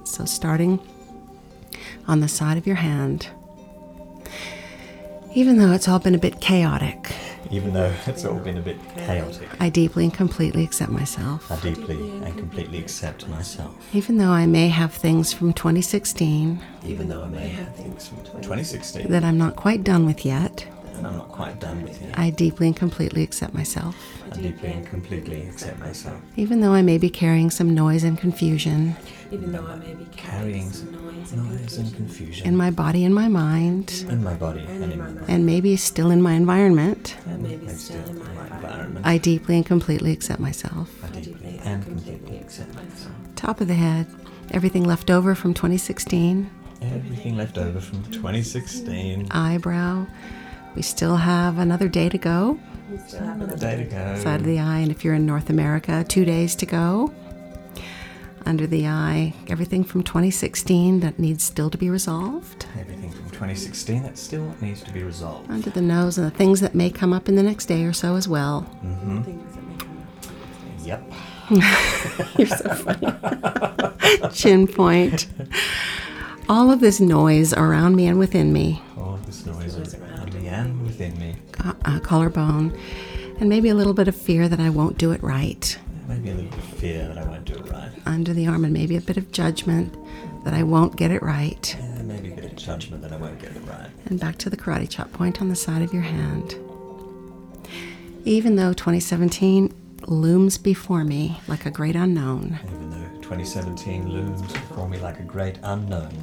So starting on the side of your hand, even though it's all been a bit chaotic, Even though it's all been a bit chaotic, I deeply and completely accept myself. I deeply and completely accept myself. Even though I may have things from 2016 Even though I may have things from 2016 that I'm not quite done with yet, and I'm not quite done with it, I deeply and completely accept myself. I deeply and completely accept myself. Even though I may be carrying some noise and confusion Even though I may be Carrying some noise and confusion in my body and my mind, in my body and in my mind, and maybe still in my environment, and maybe maybe still in my environment, I deeply and completely accept myself. I deeply and completely accept myself. Top of the head, everything left over from 2016, Everything left over from 2016. eyebrow, we still have another day to go. We still have Another day to go. Side of the eye, and if you're in North America, 2 days to go. Under the eye, everything from 2016 that needs still to be resolved. Everything from 2016 that still needs to be resolved. Under the nose, and the things that may come up in the next day or so as well. things that may come up. Yep. You're so funny. Chin point. All of this noise around me and within me, All of this noise around me and within me. collarbone, and maybe a little bit of fear that I won't do it right. Maybe a little bit of fear that I won't do it right. Under the arm, and maybe a bit of judgment that I won't get it right. Yeah, maybe a bit of judgment that I won't get it right. And back to the karate chop point on the side of your hand. Even though 2017 looms before me like a great unknown, Even though 2017 looms before me like a great unknown,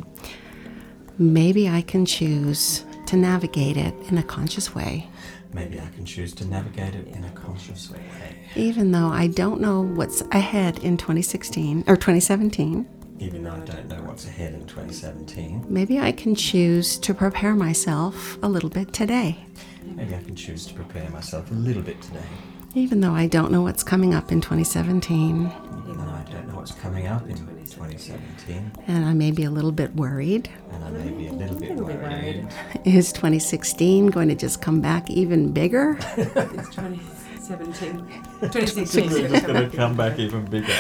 maybe I can choose to navigate it in a conscious way. maybe I can choose to navigate it in a conscious way. Even though I don't know what's ahead in 2016 or 2017, Even though I don't know what's ahead in 2017, maybe I can choose to prepare myself a little bit today. maybe I can choose to prepare myself a little bit today. Even though I don't know what's coming up in 2017, Even though I don't know what's coming up in 2017, and I may be a little bit worried. and I may be a little bit worried. Is 2016 going to just come back even bigger? It's 2017. 2016. We're just going to come back even bigger.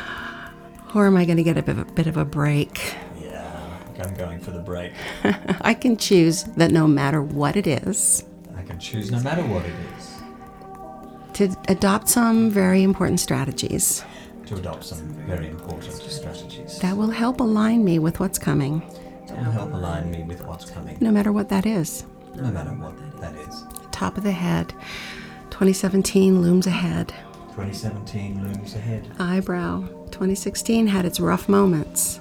Or am I going to get a bit of a break? Yeah, I'm going for the break. I can choose that no matter what it is, I can choose no matter what it is to adopt some very important strategies to adopt some very important strategies that will help align me with what's coming, that will help align me with what's coming, no matter what that is. no matter what that is. Top of the head, 2017 looms ahead. 2017 looms ahead. Eyebrow, 2016 had its rough moments.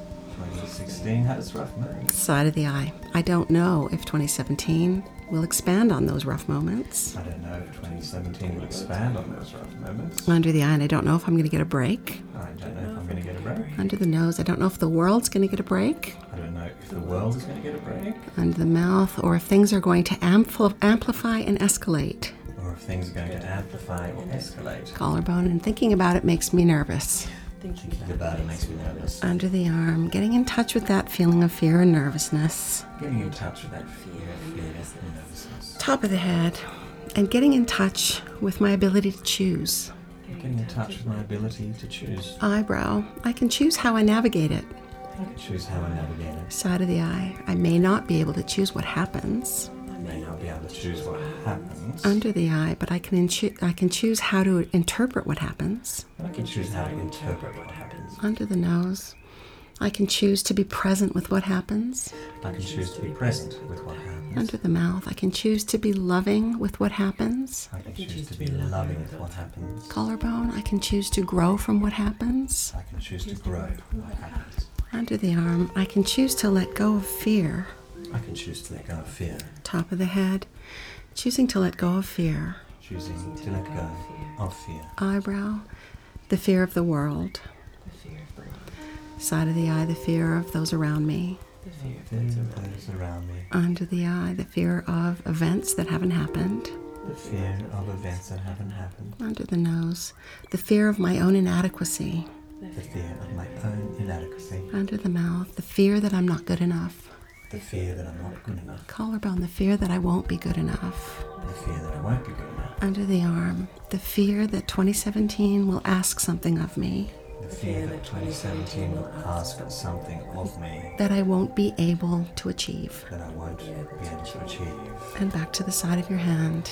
2016 had its rough moments. Side of the eye, I don't know if 2017 will expand on those rough moments. I don't know if 2017 will expand on those rough moments. Under the eye, and I don't know if I'm going to get a break. I don't know if I'm going to get a break. Under the nose, I don't know if the world's going to get a break. I don't know if the world is going to get a break, Under the mouth, or if things are going to amplify and escalate. or if things are going to amplify or escalate. Collarbone, and thinking about it makes me nervous. Thinking about it makes me nervous. Under the arm, getting in touch with that feeling of fear and nervousness. Getting in touch with that fear and nervousness. Top of the head, and getting in touch with my ability to choose. Getting in touch with my ability to choose. Eyebrow, I can choose how I navigate it. I can choose how I navigate it. Side of the eye, I may not be able to choose what happens. I may not be able to choose what happens. Under the eye, but I can choose how to interpret what happens. I can choose how to interpret what happens. Under the nose, I can choose to be present with what happens. I can choose to be present with what happens. Under the mouth, I can choose to be loving with what happens. I can choose to be loving with what happens. Collarbone, I can choose to grow from what happens. I can choose to grow from what happens. Under the arm, I can choose to let go of fear. I can choose to let go of fear. Top of the head, choosing to let go of fear. Choosing to let go of fear. Eyebrow, the fear of the world. The fear of the world. Side of the eye, the fear of those around me. The fear of Fear those of around. those around me. Under the eye, the fear of events that haven't happened. The fear of events that haven't happened. Under the nose, the fear of my own inadequacy. The fear of my own inadequacy. Under the mouth, the fear that I'm not good enough. The fear that I'm not good enough. Collarbone, the fear that I won't be good enough. The fear that I won't be good enough. Under the arm, the fear that 2017 will ask something of me. The fear that 2017 will ask something of me that I won't be able to achieve. that I won't be able to achieve. And back to the side of your hand.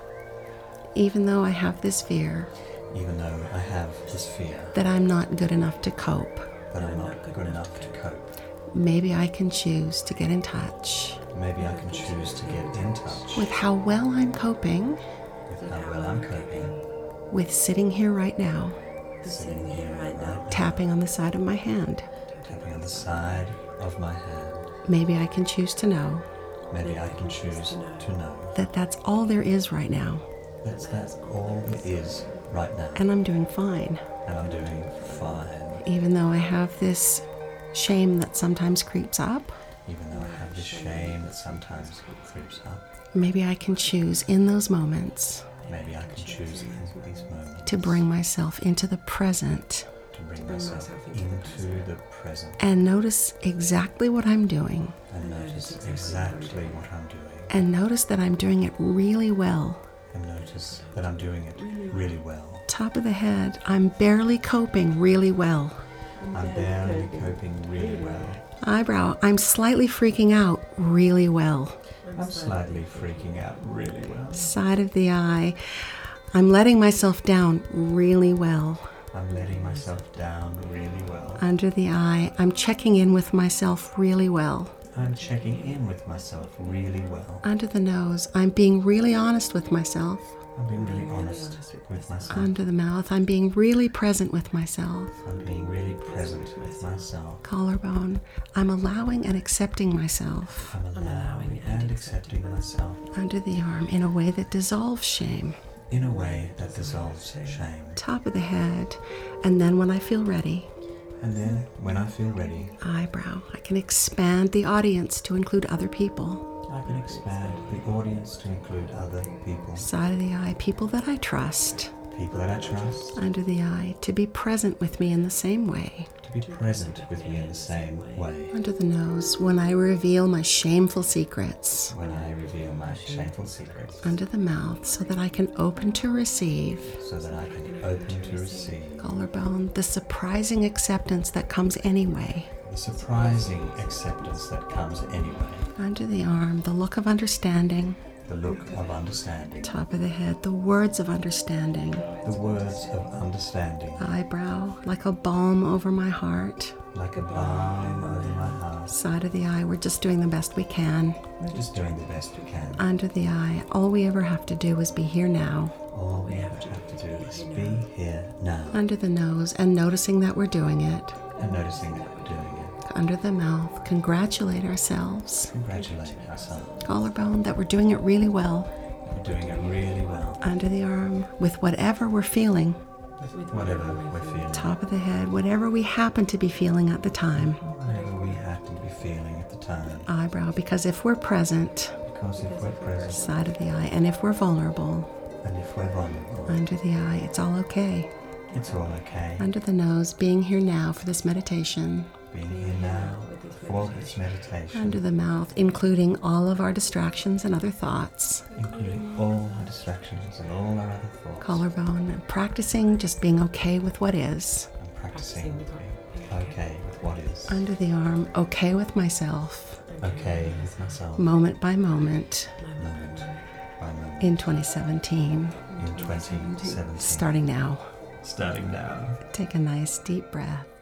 Even though I have this fear Even though I have this fear that I'm not good enough to cope, that I'm not good enough to cope, maybe I can choose to get in touch maybe I can choose to get in touch with how well I'm coping with how well I'm coping, with sitting here right now, sitting here right now, tapping on the side of my hand. tapping on the side of my hand. Maybe I can choose to know Maybe I can choose to know that that's all there is right now, that's all there is right now, and I'm doing fine. and I'm doing fine. Even though I have this shame that sometimes creeps up, Even though I have this shame that sometimes creeps up, maybe I can choose in those moments maybe I can choose in these moments to bring myself into the present to bring myself into the present and notice exactly what I'm doing, and notice exactly what I'm doing, and notice that I'm doing it really well. and notice that I'm doing it really well. Top of the head, I'm barely coping really well. I'm barely coping really well. Eyebrow, I'm slightly freaking out really well. I'm slightly freaking out really well. Side of the eye, I'm letting myself down really well. I'm letting myself down really well. Under the eye, I'm checking in with myself really well. I'm checking in with myself really well. Under the nose, I'm being really honest with myself. I'm being really honest with myself. Under the mouth, I'm being really present with myself. I'm being really present with myself. Collarbone, I'm allowing and accepting myself. I'm allowing and accepting myself Under the arm, in a way that dissolves shame. in a way that dissolves shame. Top of the head, and then when I feel ready, And then, when I feel ready, eyebrow, I can expand the audience to include other people. I can expand the audience to include other people. Side of the eye, people that I trust. People that I trust Under the eye, to be present with me in the same way. to be present with me in the same way. Under the nose, when I reveal my shameful secrets. When I reveal my shameful secrets, Under the mouth, so that I can open to receive. so that I can open to receive Collarbone, the surprising acceptance that comes anyway. the surprising acceptance that comes anyway. Under the arm, the look of understanding. The look of understanding. Top of the head, the words of understanding. The words of understanding. Eyebrow, like a balm over my heart. Like a balm over my heart. Side of the eye, we're just doing the best we can. We're just doing the best we can. Under the eye, all we ever have to do is be here now. All we have to do is be here now. Under the nose, and noticing that we're doing it. And noticing that we're doing it. Under the mouth, congratulate ourselves. Congratulate ourselves. Collarbone, that we're doing it really well. We're doing it really well. Under the arm, with whatever we're feeling. With whatever we're feeling. Top of the head, whatever we happen to be feeling at the time. Whatever we happen to be feeling at the time. Eyebrow, because if we're present. Because if we're present Side of the eye, and if we're vulnerable. and if we're vulnerable, Under the eye, it's all okay. it's all okay. Under the nose, being here now for this meditation. Being here now for this meditation. Under the mouth, including all of our distractions and other thoughts. Including all our distractions and all our other thoughts. Collarbone, and practicing just being okay with what is. And practicing being okay with what is. Under the arm, okay with myself. Okay with myself. Moment by moment. Moment by moment. In 2017. In 2017. Starting now. Starting now. Take a nice deep breath.